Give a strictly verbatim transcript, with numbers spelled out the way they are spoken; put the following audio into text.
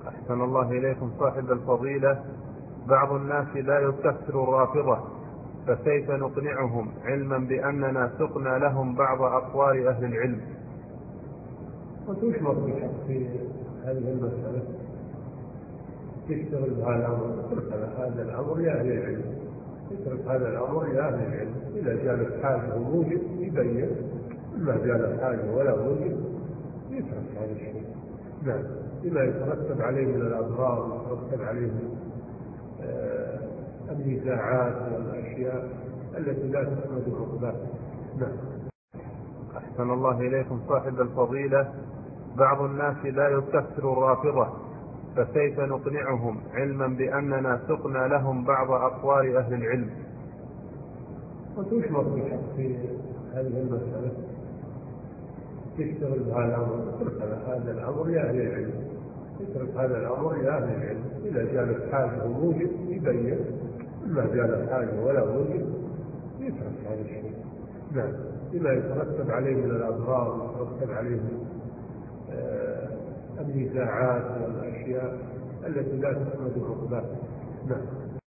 أحسن الله إليكم صاحب الفضيلة. بعض الناس لا يكفر الرافضة، فكيف نقنعهم علما بأننا سقنا لهم بعض أقوال أهل العلم؟ وش موقفك في هذه المسألة؟ تشتغل بهذا الأمر، اترك هذا الأمر لأهل العلم، اترك هذا الأمر لأهل العلم. إذا جالت حاجة وموجب يبين، ما جالت حاجة ولا موجب يترك هذا الشيء. نعم، بما يترتب عليه من الأضرار ويترتب عليه آه النزاعات والأشياء التي لا تحمد العقبات. نعم. أحسن الله إليكم صاحب الفضيلة. بعض الناس لا يكفر الرافضة، فكيف نقنعهم علما بأننا سقنا لهم بعض أقوال أهل العلم؟ وش موقفك في هذه المسألة؟ تشتغل بهذا الأمر، اترك هذا الأمر لأهل العلم، اترك هذا الأمر لأهل العلم. إذا جالت حاجة وموجب يبين، ما جالت حاجة ولا موجب يترك هذا الشيء. نعم، بما يترتب عليه من الأضرار ويترتب عليه آه النزاعات والأشياء التي لا تحمد العقبات. نعم.